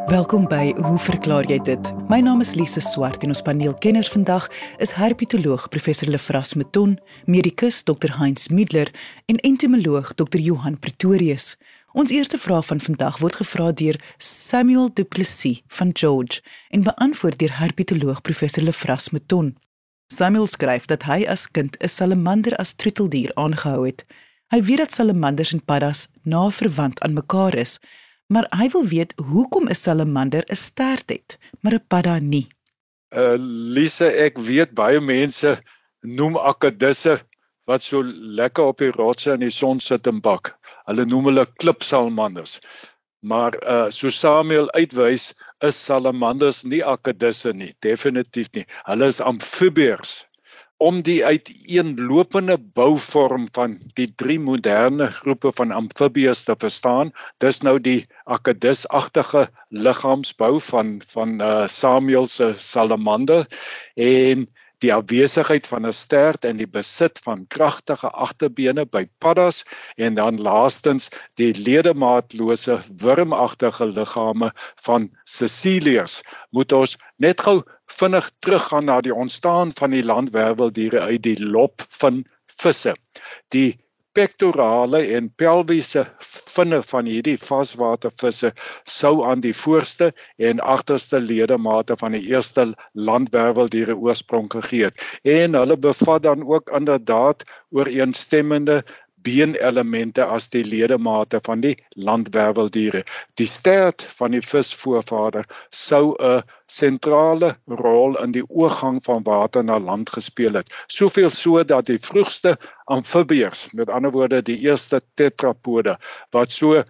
Welkom by Hoe verklaar jy dit? My naam is Lise Swart en ons paneelkenners vandag is herpetoloog professor Lefras Meton, medikus Dr. Heinz Middler en entomoloog Dr. Johan Pretorius. Ons eerste vraag van vandag word gevra deur Samuel Du Plessis van George en beantwoord deur herpetoloog professor Lefras Meton. Samuel skryf dat hy as kind 'n salamander as troeteldier aangehou het. Hy weet dat salamanders en paddas na verwant aan mekaar is, maar hy wil weet hoekom 'n salamander 'n stert het, maar 'n padda nie. Lise, ek weet baie mense noem akkedisse wat so lekker op die rotse in die son sit en bak. Hulle noem hulle klipsalamanders. Maar so Samuel uitwys, is salamanders nie akkedisse nie, definitief nie. Hulle is amfibiërs. Om die uiteenlopende bouvorm van die drie moderne groepe van amfibiërs te verstaan, dis nou die akkedisagtige liggaamsbou van Samuel se salamander en die afwesigheid van 'n stert en die besit van kragtige agterbene by paddas en dan laastens die ledemaatlose wurmagtige liggame van sesiliërs. Moet ons net gou vinnig teruggaan na die ontstaan van die landwerweldiere uit die lop van visse. Die pectorale en pelviese vinne van hierdie vaswatervisse sou aan die voorste en agterste ledemate van die eerste landwerweldiere oorsprong gegee het. En hulle bevat dan ook inderdaad ooreenstemmende beenelemente as die ledemate van die landwerweldiere. Die stert van die visvoorvader sou 'n sentrale rol in die oorgang van water na land gespeel het. Soveel so dat die vroegste amfibiërs, met ander woorde die eerste tetrapode, wat so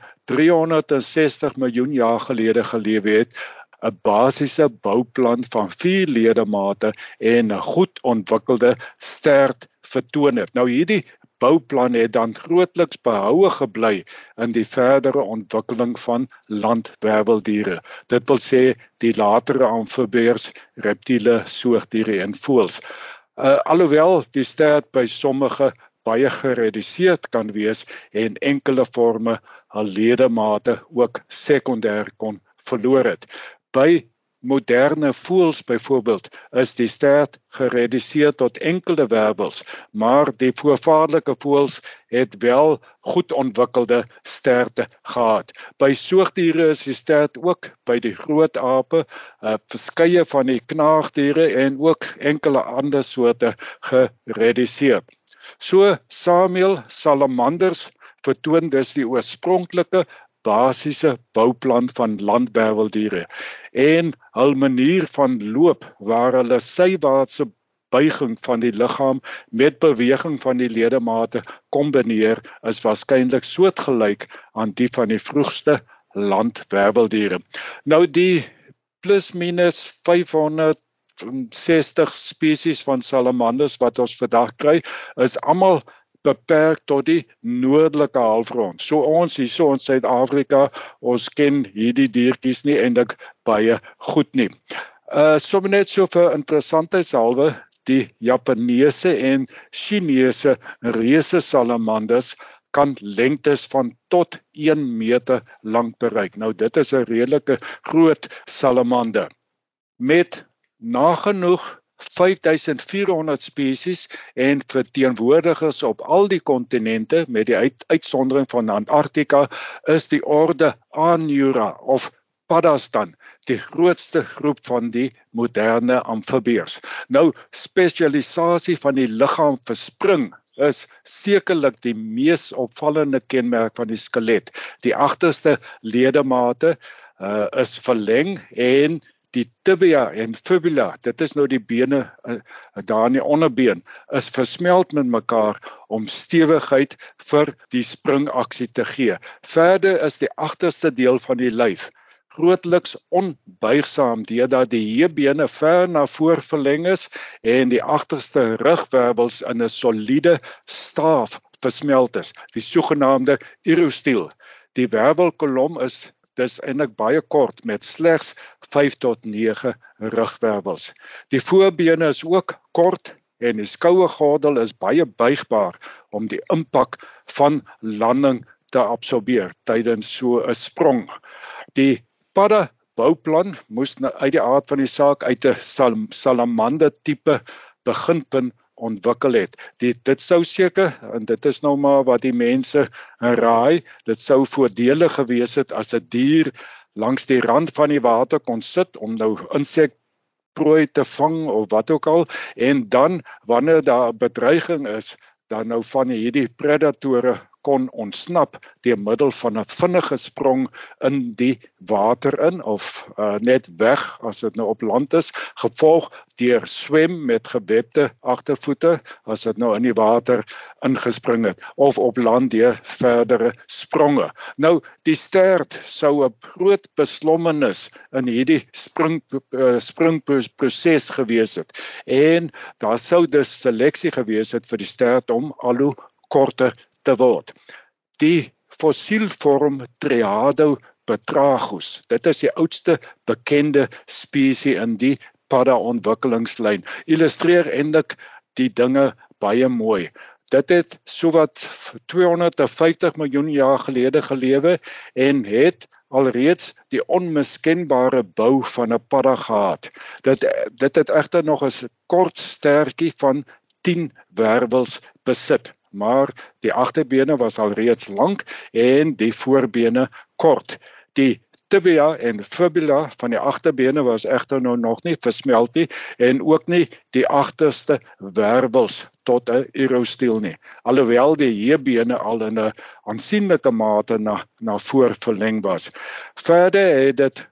360 miljoen jaar gelede gelewe het, 'n basiese bouplan van 4 ledemate en 'n goed ontwikkelde stert vertoon het. Nou hierdie bouplan het dan grootliks behoue gebly in die verdere ontwikkeling van landwerweldiere. Dit wil sê die latere amfibiërs, reptiele, soogdiere en voëls. Alhoewel die stert by sommige baie gereduseerd kan wees en enkele forme hul ledemate ook sekondêr kon verloor het. By moderne voëls byvoorbeeld is die stert gereduseer tot enkele wervels, maar die voorvaderlike voëls het wel goed ontwikkelde sterte gehad. By soogdiere is die stert ook by die groot ape, verskeie van die knaagdiere en ook enkele ander soorte gereduseer. So Samuel salamanders vertoon dus die oorspronklike basiese bouplan van landwerweldiere en hul manier van loop waar hulle sywaartse buiging van die liggaam met beweging van die ledemate kombineer is waarskynlik soortgelyk aan die van die vroegste landwerweldiere. Nou die plus minus 560 spesies van salamanders wat ons vandag kry, is almal beperk tot die noordelike halfrond. So ons hier in Suid-Afrika, ons ken hierdie diertjies nie eintlik baie goed nie. Sommer net so vir interessantheidshalwe, die Japaneese en Chinese reuse salamanders kan lengtes van tot 1 meter lank bereik. Nou dit is 'n redelike groot salamander. Met nagenoeg 5400 spesies en verteenwoordigers op al die kontinente met die uitsondering van Antarktika is die orde Anura of paddas dan die grootste groep van die moderne amfibiërs. Nou spesialisasie van die liggaam verspring is sekerlik die mees opvallende kenmerk van die skelet. Die agterste ledemate is verleng en die tibia en fibula, dit is nou die bene daar in die onderbeen, is versmelt met mekaar om stewigheid vir die springaksie te gee. Verder is die agterste deel van die lyf grootliks onbuigsaam deurdat die heubene ver na voor verleng is en die agterste rugwervels in 'n soliede staaf versmelt is, die sogenaamde urostiel. Die wervelkolom is dis eintlik baie kort met slegs 5 tot 9 rugwervels. Die voorbene is ook kort en die skouergordel is baie buigbaar om die impak van landing te absorbeer tydens so 'n sprong. Die padda bouplan moes uit die aard van die saak uit 'n salamander tipe beginpunt ontwikkel het. Dit sou seker, en dit is nou maar wat die mense raai, dit sou voordelig gewees het as 'n dier langs die rand van die water kon sit om nou insekprooi te vang of wat ook al, en dan wanneer daar 'n bedreiging is, dan nou van hierdie predatore kon ontsnap deur middel van 'n vinnige sprong in die water in of net weg as dit nou op land is, gevolg deur swem met gewebde agtervoete as dit nou in die water ingespring het of op land deur verdere spronge. Nou die stert sou 'n groot beslommenis in hierdie springproses gewees het en daar sou dus seleksie gewees het vir die stert om al hoe korter te word. Die fossielvorm Triado betragus, dit is die oudste bekende spesies in die padda-ontwikkelingslyn, illustreer eintlik die dinge baie mooi. Dit het sowat 250 miljoen jaar gelede gelewe en het alreeds die onmiskenbare bou van 'n padda gehad. Dit het egter nog 'n kort stertjie van 10 wervels besit. Maar die agterbene was alreeds lank en die voorbene kort. Die tibia en fibula van die agterbene was egter nou nog nie versmelt nie en ook nie die agterste wervels tot 'n urostiel nie. Alhoewel die heebene al in 'n aansienlike mate na voor verleng was. Verder het dit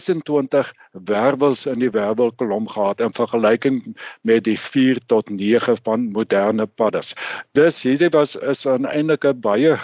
26 wervels in die wervelkolom gehad in vergelyking met die 4 tot 9 van moderne paddas. Dus hierdie is eintlik 'n baie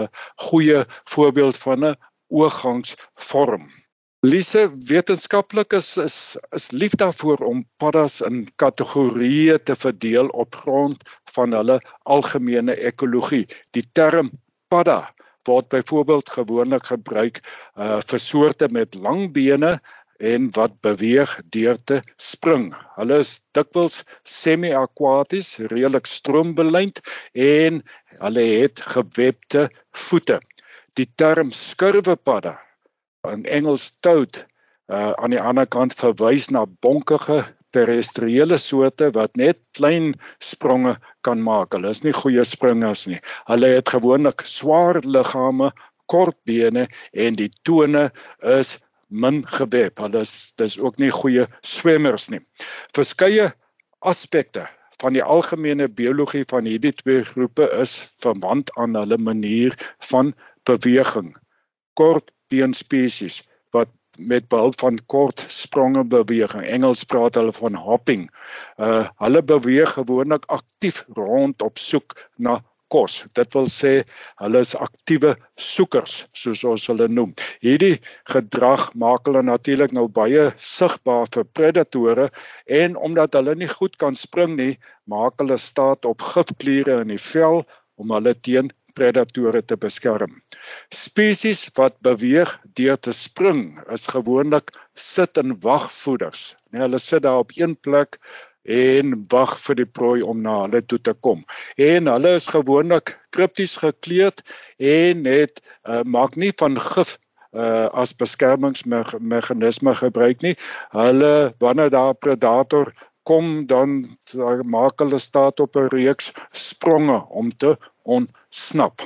goeie voorbeeld van 'n oorgangsvorm. Lise, wetenskaplikes is lief daarvoor om paddas in kategorieë te verdeel op grond van hulle algemene ekologie. Die term padda word byvoorbeeld gewoonlik gebruik vir soorte met lang bene en wat beweeg deur te spring. Hulle is dikwels semi-aquaties, redelik stroombelynd en hulle het gewebde voete. Die term skurwepadda, in Engels toad, aan die ander kant verwys na bonkige terrestriële soorte wat net klein spronge kan maak. Hulle is nie goeie springers nie. Hulle het gewoonlik swaar liggame, kort bene en die tone is min geweb. Dis ook nie goeie swemmers nie. Verskeie aspekte van die algemene biologie van hierdie twee groepe is verwant aan hulle manier van beweging. Kort beenspesies wat met behulp van kort spronge beweeg. In Engels praat hulle van hopping. Hulle beweeg gewoonlik aktief rond op soek na kos. Dit wil sê hulle is aktiewe soekers, soos ons hulle noem. Hierdie gedrag maak hulle natuurlik nou baie sigbaar vir predatore en omdat hulle nie goed kan spring nie, maak hulle staat op gifkliere in die vel om hulle teen predatore te beskerm. Spesies wat beweeg deur te spring is gewoonlik sit- en wagvoeders. Hulle sit daar op een plek en wag vir die prooi om na hulle toe te kom. En hulle is gewoonlik kripties gekleed en maak nie van gif as beskermingsmeganisme gebruik nie. Wanneer daar 'n predator kom, dan maak hulle staat op 'n reeks spronge om te ontsnap.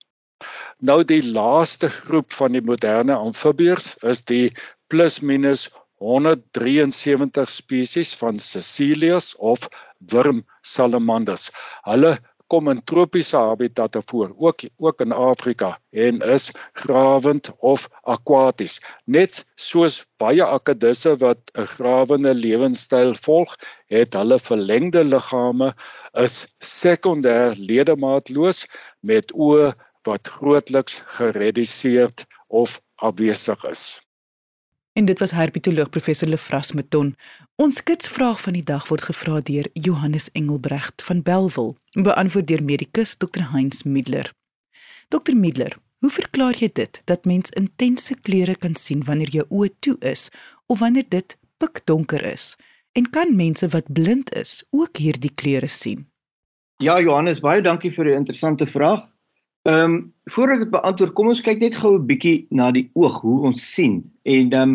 Nou die laaste groep van die moderne amfibiërs is die plus minus 173 spesies van Caecilias of wurmsalamanders. Hulle kom in tropiese habitatte voor, ook in Afrika en is grawend of aquaties. Net soos baie akedisse wat 'n grawende lewenstyl volg, het hulle verlengde liggame is sekondêr ledemaatloos met oë wat grootliks gereduseerd of afwesig is. En dit was herpetoloog professor Lefras Meton. Ons kitsvraag van die dag word gevra deur Johannes Engelbrecht van Bellville, beantwoord deur medikus Dr. Heinz Middler. Dr. Middler, hoe verklaar jy dit dat mens intense kleure kan sien wanneer jou oë toe is of wanneer dit pikdonker is? En kan mense wat blind is ook hierdie kleure sien? Ja, Johannes, baie dankie vir die interessante vraag. Voor ek dit beantwoord, kom ons kyk net gou 'n bietjie na die oog, hoe ons sien. En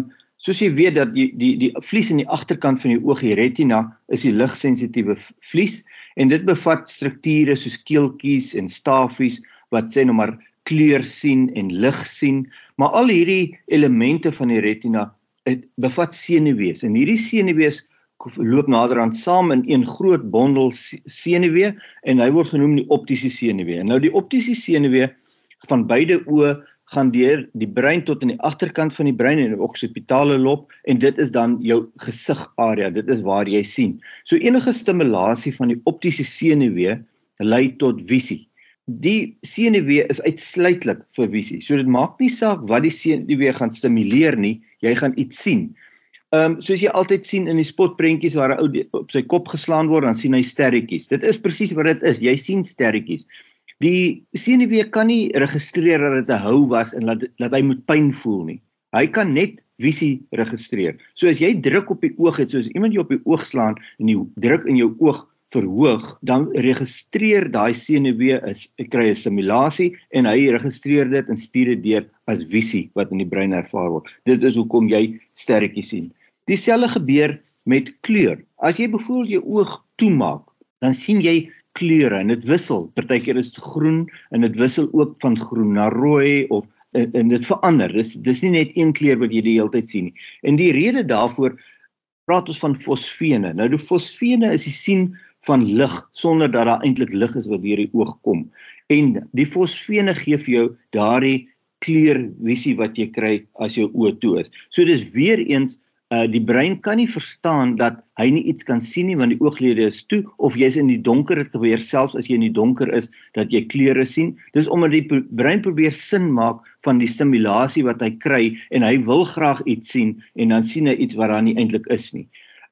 Soos jy weet dat die vlies in die agterkant van die oog, die retina, is die ligsensitiewe vlies en dit bevat strukture soos keeltjies en stafies wat sê nou maar kleur sien en lig sien, maar al hierdie elemente van die retina bevat senuwees en hierdie senuwees loop naderhand saam in een groot bondel senuwee en hy word genoem die optiese senuwee. En nou die optiese senuwee van beide oë gaan deur die brein tot in die agterkant van die brein en die occipitale lob en dit is dan jou gesigarea, dit is waar jy sien. So enige stimulasie van die optiese senuwee lei tot visie. Die senuwee is uitsluitlik vir visie. So dit maak nie saak wat die senuwee gaan stimuleer nie, jy gaan iets sien. Soos jy altyd sien in die spotprentjies waar 'n ou op sy kop geslaan word, dan sien hy sterretjies. Dit is presies wat dit is, jy sien sterretjies. Die senuwee kan nie registreer dat dit 'n hou was en dat hy moet pyn voel nie. Hy kan net visie registreer. So as jy druk op die oog het, soos iemand jy op die oog slaan en die druk in jou oog verhoog, dan registreer daai senuwee kry 'n stimulasie en hy registreer dit en stuur dit deur as visie wat in die brein ervaar word. Dit is hoekom jy sterretjies sien. Dieselfde gebeur met kleur. As jy byvoorbeeld jou oog toemaak, dan sien jy kleure en dit wissel. Partykeer is dit groen en dit wissel ook van groen na rooi en dit verander. Dis nie net een kleur wat jy die hele tyd sien nie. En die rede daarvoor praat ons van fosfene. Nou die fosfene is die sien van lig sonder dat daar eintlik lig is wat deur die oog kom. En die fosfene gee vir jou daardie kleurvisie wat jy kry as jou oë toe is. So dis weer eens die brein kan nie verstaan dat hy nie iets kan sien nie want die ooglede is toe of jy's in die donker, dit gebeur selfs as jy in die donker is dat jy kleure sien. Dis omdat die brein probeer sin maak van die stimulasie wat hy kry en hy wil graag iets sien en dan sien hy iets wat daar nie eintlik is nie.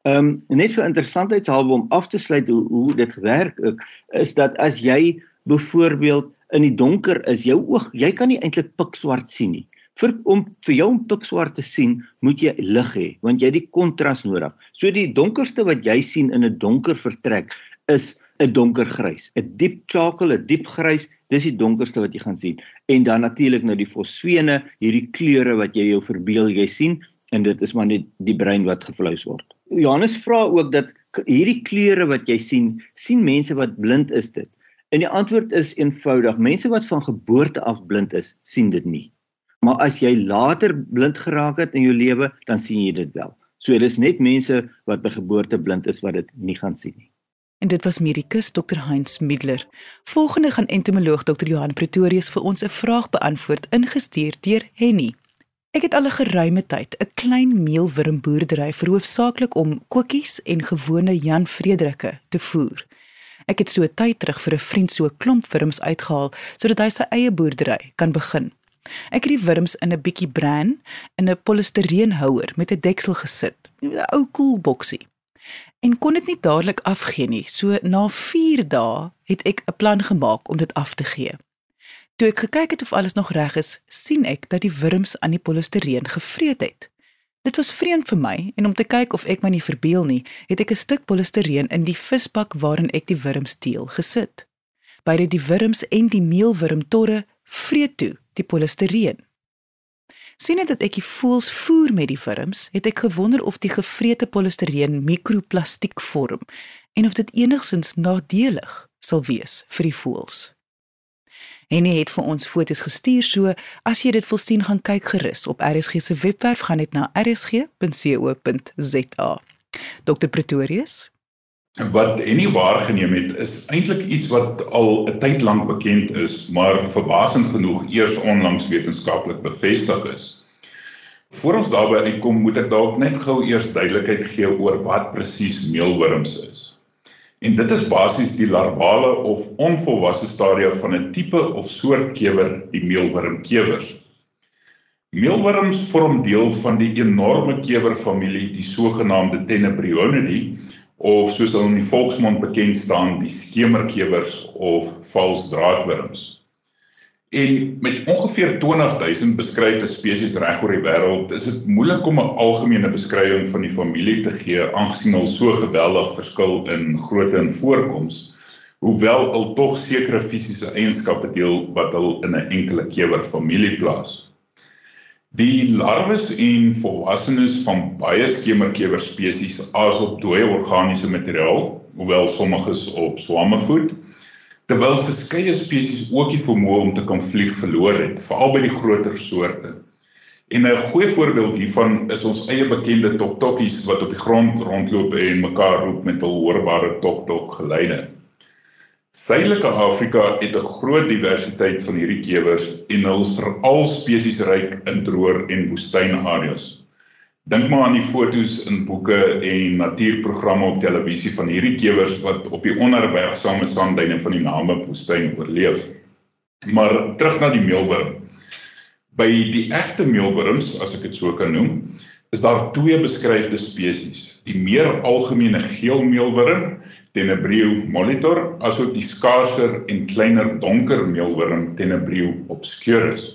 Net vir interessantheidshalwe om af te sluit hoe dit werk is dat as jy byvoorbeeld in die donker is, jou oog, jy kan nie eintlik pikswart sien nie. Vir jou om pikswart te sien, moet jy lig hê, want jy het die kontras nodig. So die donkerste wat jy sien in 'n donker vertrek is 'n donkergrys. 'n diep charcoal, 'n diep grys, dis die donkerste wat jy gaan sien. En dan natuurlik nou die fosfene, hierdie kleure wat jy jou verbeel jy sien, en dit is maar net die brein wat gevleis word. Johannes vra ook dat hierdie kleure wat jy sien mense wat blind is dit. En die antwoord is eenvoudig, mense wat van geboorte af blind is, sien dit nie. Maar as jy later blind geraak het in jou lewe, dan sien jy dit wel. So dis net mense wat by geboorte blind is wat dit nie gaan sien nie. En dit was medikus Dr. Heinz Middler. Volgende gaan entomoloog Dr. Johan Pretorius vir ons 'n vraag beantwoord ingestuur deur Henny. Ek het al 'n geruime tyd 'n klein meelwurmboerdery vir hoofsaaklik om kokkies en gewone Jan Frederike te voer. Ek het so 'n tyd terug vir 'n vriend so 'n klomp wurms uitgehaal sodat hy sy eie boerdery kan begin. Ek het die wurms in 'n bietjie bran in 'n polistireenhouer met 'n deksel gesit, 'n ou koelboksie. En kon dit nie dadelik afgee nie, so na 4 dae het ek 'n plan gemaak om dit af te gee. Toe ek gekyk het of alles nog reg is, sien ek dat die wurms aan die polistireen gevreet het. Dit was vreemd vir my en om te kyk of ek my nie verbeel nie, het ek 'n stuk polistireen in die visbak waarin ek die wurms teel gesit. Beide die wurms en die meelwurmtorre vreet toe die polistireen. Sien dit dat ek die voëls voer met die wurms, het ek gewonder of die gevrete polistireen mikroplastiek vorm en of dit enigstens nadelig sal wees vir die voëls. En hy het vir ons foto's gestuur, so as jy dit wil sien, gaan kyk gerus op RSG se webwerf, gaan net na rsg.co.za. Dr. Pretorius? Wat Henny waargeneem het, is eintlik iets wat al 'n tyd lank bekend is, maar verbasend genoeg eers onlangs wetenskaplik bevestig is. Voor ons daarby uitkom, moet ek dalk net gou eers duidelikheid gee oor wat presies meelwurms is. En dit is basies die larvale of onvolwasse stadia van 'n tipe of soort kewer, die meelwurmkewers. Meelwurms vorm deel van die enorme kewerfamilie, die sogenaamde Tenebrionidae, of soos hulle in die volksmond bekend staan, die skemerkewers of valsdraadwurms. En met ongeveer 20.000 beskryfde spesies reg oor die wêreld, is dit moeilik om 'n algemene beskrywing van die familie te gee, aangesien hulle so geweldig verskil in grootte en voorkoms, hoewel hulle tog sekere fisiese eienskappe deel wat hulle in 'n enkele kewerfamilie plaas. Die larwes en volwassenes van baie skemerkewerspesies aas op dooie organiese materiaal, hoewel sommiges op swamme voed, terwyl verskeie spesies ook die vermoë om te kan vlieg verloor het, veral by die groter soorte. En 'n goeie voorbeeld hiervan is ons eie bekende toktokkies wat op die grond rondloop en mekaar roep met hul hoorbare tok-tok geluide. Suidelike Afrika het 'n groot diversiteit van hierdie kewers en hulle is veral spesiesryk in droër en woestynareas. Dink maar aan die foto's in boeke en natuurprogramme op televisie van hierdie kewers wat op die onherbergsame sandduine van die Namib-woestyn oorleef. Maar terug na die meelwurm. By die egte meelwurms, as ek dit so kan noem, is daar twee beskryfde spesies. Die meer algemene geel meelwurm, Tenebrio molitor, asook die skaarser en kleiner donker meelwurm Tenebrio obscurus.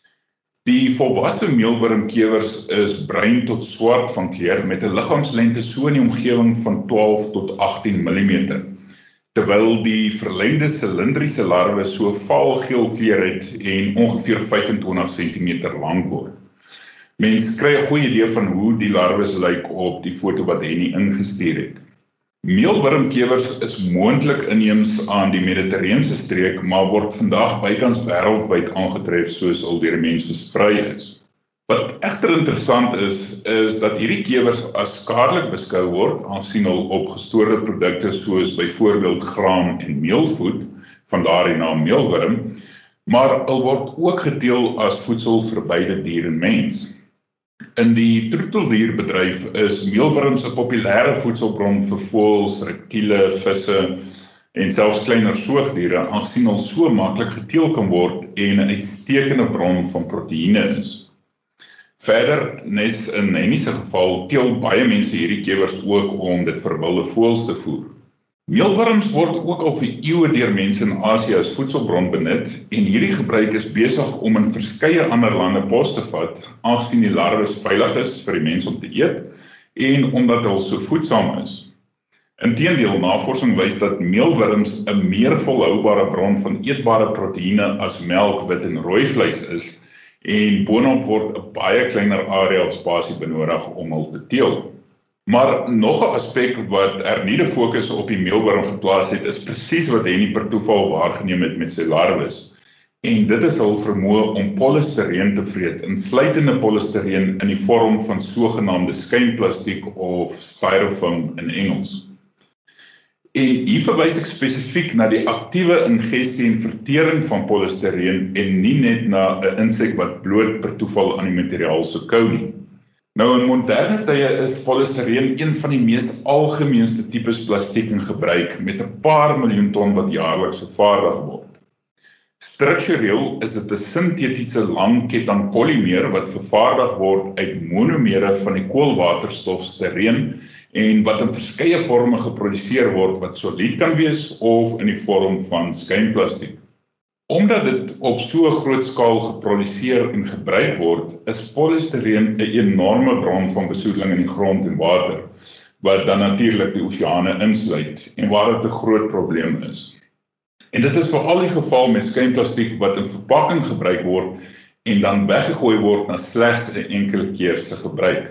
Die volwasse meelwurmkewers is bruin tot swart van kleur met 'n liggaamslengte so in die omgewing van 12 tot 18 mm, terwyl die verlengde silindriese larwe so vaalgeel kleur het en ongeveer 25 cm lank word. Mens kry 'n goeie idee van hoe die larwes lyk op die foto wat Henny ingestuur het. Meelwurmkewers is moontlik inheems aan die Mediterrane streek, maar word vandag bykans wêreldwyd aangetref soos al deur die mens versprei is. Wat egter interessant is dat hierdie kewers as skadelik beskou word, aangesien hulle op gestoorde produkte soos byvoorbeeld graan en meel voed, vandaar die naam meelwurm, maar hulle word ook gedeel as voedsel vir beide dier en mens. In die troeteldierbedryf is meelwurms 'n populêre voedselbron vir voëls, reptiele, visse en selfs kleiner soogdiere, aangesien hulle so maklik geteel kan word en 'n uitstekende bron van proteïene is. Verder, nes in Henny se geval, teel baie mense hierdie kewers ook om dit vir wilde voëls te voer. Meelwurms word ook al vir eeue deur mense in Asië as voedselbron benut en hierdie gebruik is besig om in verskeie ander lande pos te vat, aangesien die larwes veilig is vir die mens om te eet en omdat hulle so voedsaam is. Inteendeel, navorsing wys dat meelwurms 'n meer volhoubare bron van eetbare proteïene as melk, wit en rooi vleis is en boonop word 'n baie kleiner area of spasie benodig om hulle te teel. Maar nog 'n aspek wat hernieude fokus op die meelwurm geplaas het, is presies wat Henny per toeval waargeneem het met sy larwes. En dit is hul vermoë om polistireen te vreet, insluitende polistireen in die vorm van sogenaamde skuimplastiek of styrofoam in Engels. En hier verwys ek spesifiek na die aktiewe ingestie en vertering van polistireen en nie net na 'n insek wat bloot per toeval aan die materiaal sou kou nie. Nou in moderne tye is polistireen een van die mees algemeenste tipes plastiek in gebruik met 'n paar miljoen ton wat jaarliks vervaardig word. Struktureel is dit 'n sintetiese langketting polymeer wat vervaardig word uit monomere van die koolwaterstof stireen en wat in verskeie vorme geproduseer word wat solied kan wees of in die vorm van skuimplastiek. Omdat dit op so 'n groot skaal geproduseer en gebruik word, is polistireen 'n enorme bron van besoedeling in die grond en water, wat dan natuurlik die oseane insluit en waar dit 'n groot probleem is. En dit is veral die geval met skuimplastiek wat in verpakking gebruik word en dan weggegooi word na slegs 'n enkele keer se gebruik.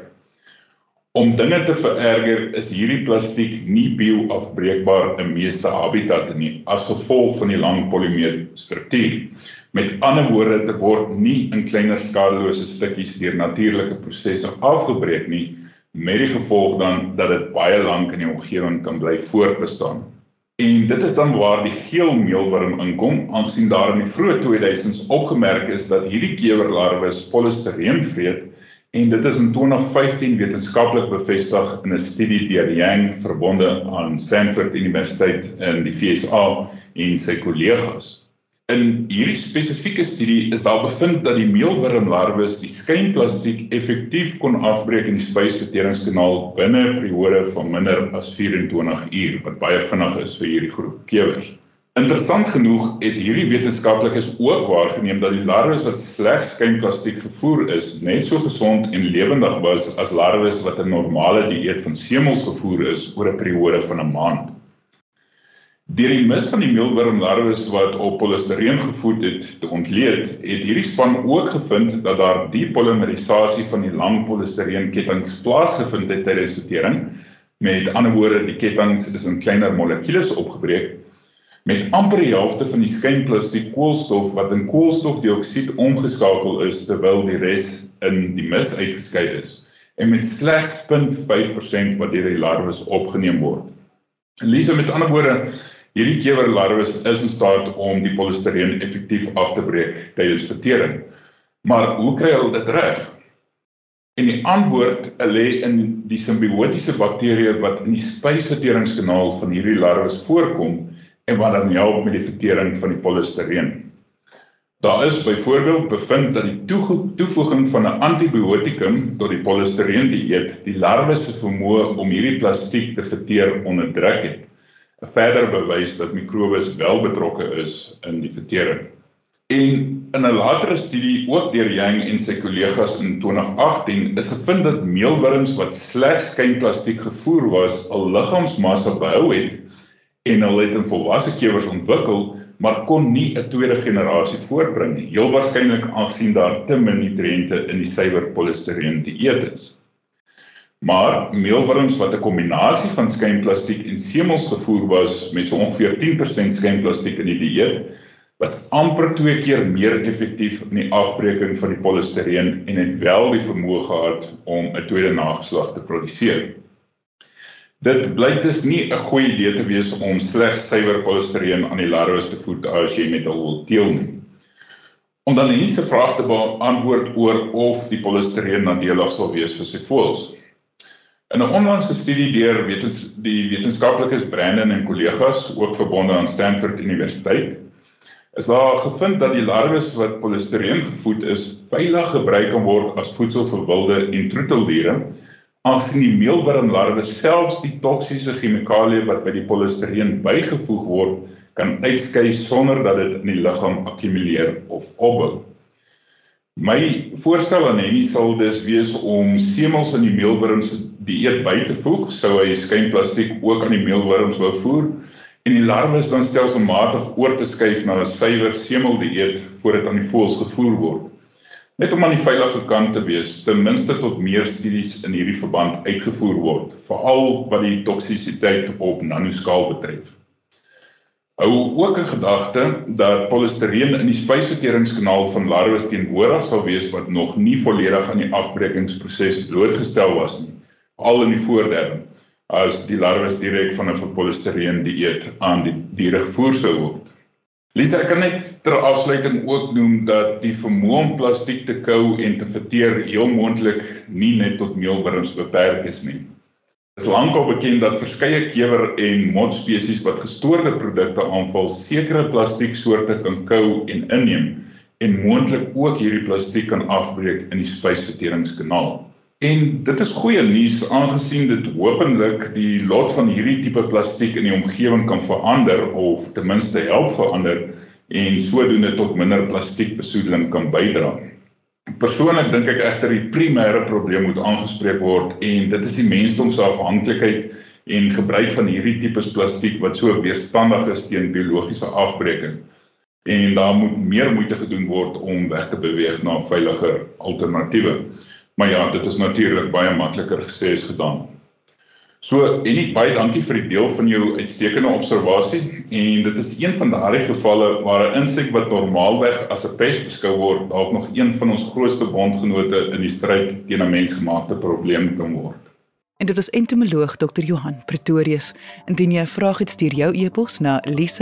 Om dinge te vererger is hierdie plastiek nie bioafbreekbaar in meeste habitatte nie, as gevolg van die lang polymeerstruktuur. Met ander woorde, dit word nie in kleiner skadelose stukkies deur natuurlike prosesse afgebreek nie, met die gevolg dan dat dit baie lank in die omgewing kan bly voortbestaan. En dit is dan waar die geel meelwurm inkom, aangesien daar in die vroeë 2000s opgemerk is dat hierdie kewerlarwes polistireen vreet, en dit is in 2015 wetenskaplik bevestig in 'n studie deur Yang verbonde aan Stanford Universiteit in die VSA en sy kollegas. In hierdie spesifieke studie is daar bevind dat die meelwurmlarwes die skuimplastiek effektief kon afbreek in die spysverteringskanaal binne 'n periode van minder as 24 uur, wat baie vinnig is vir hierdie groep kewers. Interessant genoeg het hierdie wetenskaplikes ook waargeneem dat die larwes wat slegs skuimplastiek gevoer is, net so gesond en lewendig was as larwes wat 'n normale dieet van semels gevoer is oor 'n periode van 'n maand. Deur die mis van die meelwormlarwes wat op polistireen gevoed het te ontleed, het hierdie span ook gevind dat daar depolymerisasie van die lang polistireenketTINGS plaasgevind het tydens vertering. Met ander woorde, die ketTINGS is in kleiner molekules opgebreek, met amper die helfte van die skynplastiek koolstof wat in koolstofdioksied omgeskakel is, terwyl die res in die mis uitgeskei is, en met slegs 0,5% wat deur die larwes opgeneem word. Lise, met ander woorde, hierdie kewerlarwes is in staat om die polistireen effektief af te breek tydens vertering. Maar hoe kry hulle dit reg? En die antwoord lê in die simbiotiese bakterieë wat in die spysverteringskanaal van hierdie larwes voorkom en wat dan help met die vertering van die polistireen. Daar is byvoorbeeld bevind dat die toevoeging van 'n antibiotikum tot die polistireen dieet die larwes se vermoë om hierdie plastiek te verteer onderdruk het. 'n Verder bewys dat mikrobes wel betrokke is in die vertering. En in 'n latere studie, ook deur Yang en sy kollegas in 2018, is gevind dat meelwurms wat slegs skynplastiek gevoer was, 'n liggaamsmassa behou het en hulle het in volwasse kewers ontwikkel, maar kon nie 'n tweede generasie voortbring nie, heel waarskynlik aangesien daar te min nutriënte in die suiwer polistireen dieet is. Maar meelwurms wat 'n kombinasie van skynplastiek en semels gevoer was met so ongeveer 10% skynplastiek in die dieet, was amper 2 keer meer effektief in die afbreking van die polistireen en het wel die vermoë gehad om 'n tweede nageslag te produseer. Dit blyk dus nie 'n goeie idee te wees om slegs suiwer polistireen aan die larwes te voed as jy met hulle wil teel nie. Om dan die se vraag te beantwoord oor of die polistireen nadelig sal wees vir sy voëls. In 'n onlangse studie deur die wetenskaplikes Brandon en kollegas, ook verbonde aan Stanford Universiteit, is daar gevind dat die larwes wat polistireen gevoed is, veilig gebruik kan word as voedsel vir wilde en troeteldiere, aangesien die meelwormlarwe selfs die toksiese chemikalieë wat by die polistireen bygevoeg word, kan uitskei sonder dat dit in die liggaam akkumuleer of opbou. My voorstel aan Henny sal dus wees om semels in die meelwurms dieet by te voeg, sou hy skynplastiek ook aan die meelwurms wou voer, en die larwes dan stelselmatig oor te skuif na 'n suiwer semeldieet voordat aan die voëls gevoer word. Net om aan die veilige kant te wees, ten minste tot meer studies in hierdie verband uitgevoer word, veral wat die toksisiteit op nanoskaal betref. Hou ook in gedagte dat polistireen in die spysverteringskanaal van larwes teenwoordig sal wees wat nog nie volledig aan die afbrekingsproses blootgestel was nie, al in die voorderm, as die larwes direk van 'n polistireen dieet aan die diere gevoer sou word. Lisa, ek kan net ter afsluiting ook noem dat die vermoë om plastiek te kou en te verteer heel moontlik nie net tot meelwurms beperk is nie. Dit is lankal bekend dat verskeie kewer- en motspesies wat gestoorde produkte aanval, sekere plastieksoorte kan kou en inneem, en moontlik ook hierdie plastiek kan afbreek in die spysverteringskanaal. En dit is goeie nuus, aangesien dit hopelik die lot van hierdie tipe plastiek in die omgewing kan verander, of ten minste help verander, en sodoende tot minder plastiekbesoedeling kan bydra. Persoonlik dink ek egter die primêre probleem moet aangespreek word, en dit is die mensdom se afhanklikheid en gebruik van hierdie tipes plastiek wat so weerstandig is teen biologiese afbreking. En daar moet meer moeite gedoen word om weg te beweeg na veiliger alternatiewe. Maar ja, dit is natuurlik baie makliker gesê as gedaan. So, Henny, baie dankie vir die deel van jou uitstekende observasie, en dit is een van daardie gevalle waar 'n insek wat normaalweg as 'n pes beskou word, dalk nog een van ons grootste bondgenote in die stryd teen 'n mensgemaakte probleem kan word. En dit was entomoloog Dr. Johan Pretorius. Indien jy 'n vraag het, stuur jou e-pos na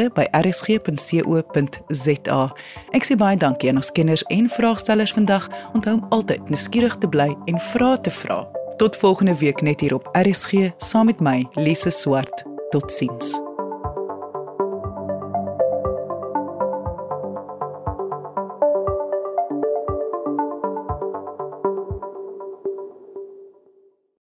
lise@rsg.co.za. Ek sê baie dankie aan ons kenners en vraagstellers vandag. Onthou om altyd nuuskierig te bly en vrae te vra. Tot volgende week net hier op RSG saam met my, Lise Swart. Totsiens.